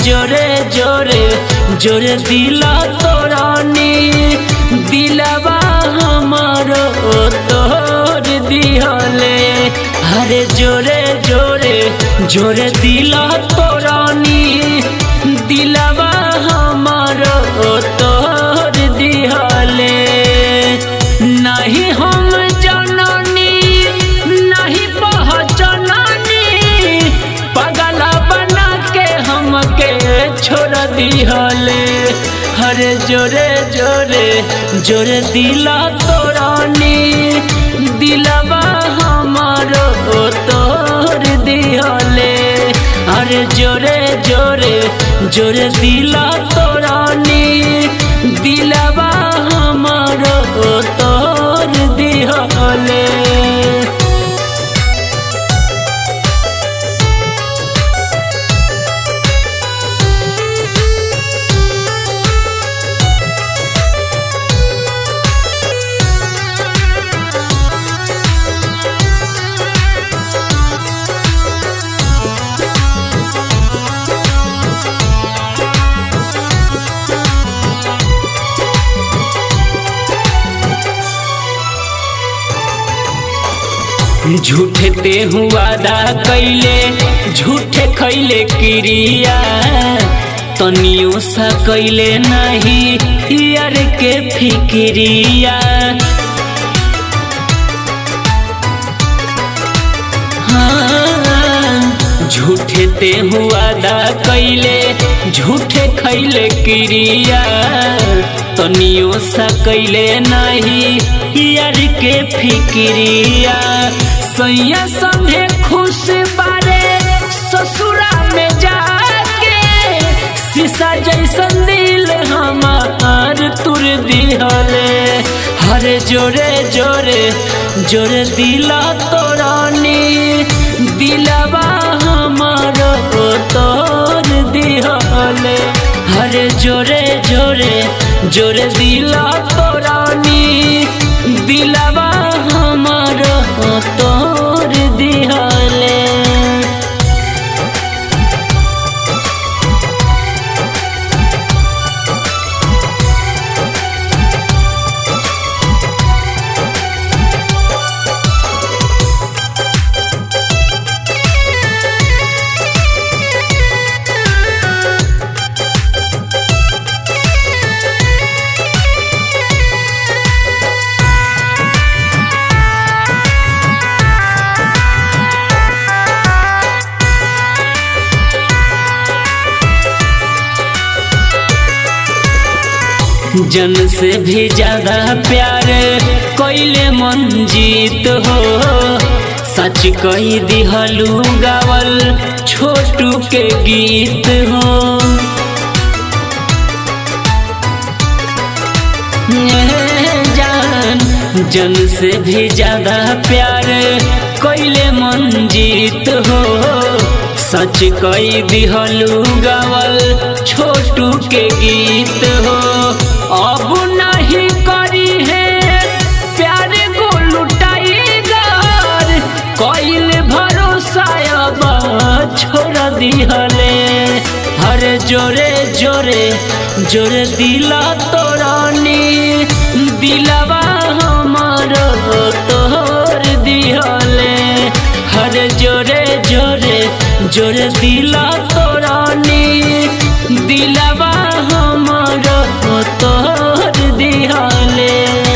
जोरे जोरे जोरे दिला तोरानी दिलवा हमारो तोर दिहले। अरे जोरे जोरे जोरे दिला तोरानी दिलवा हमारो तोर दिहले। नहीं हम जननी नहीं पहचाननी पगला बना के हमके छोड़ दिहले। अरे जोरे जोरे जोरे दिला तोरानी दिलवा हमारो तोर दिहले। अरे जोरे जोरे जोरे दिला तोरानी दिलवा हमारो तोर दिहले। झूठे ते वादा कैले झूठे खैले क्रिया तनियो सा कैले नहीं यार के फिक्रिया। हाँ झूठे ते वादा कैले झूठे खैले क्रिया तनियो सा कैले नहीं यार के फिक्रिया। सैया संगे खुश बारे ससुरा में जाके शीशा जैसन दिल हमार तुर दिहले। हरे जोरे जोरे जोरे दिला तोरानी दिलवा हमारो तोर दिहले। हरे जोरे जोरे जोरे दिला तोरानी दिलवा हमारो तोर दिहले। जन से भी ज्यादा प्यार कोइले मंजीत हो सच कही दिहलू गावल छोटू के गीत हो। जन से भी ज्यादा प्यार कोइले मंजीत हो सच कही दिहलू गावल छोटू के गीत हो। अब नहीं करी है प्यार को लुटाईगर कोइल भरोसा अब छोड़ दिहले। हरे जोरे जोरे जोरे दिला तोरानी दिलवा हमारो तोर दिहले। हरे जोरे जोरे जोरे दिला तोरानी दिलवा हमारो तोर दिहले।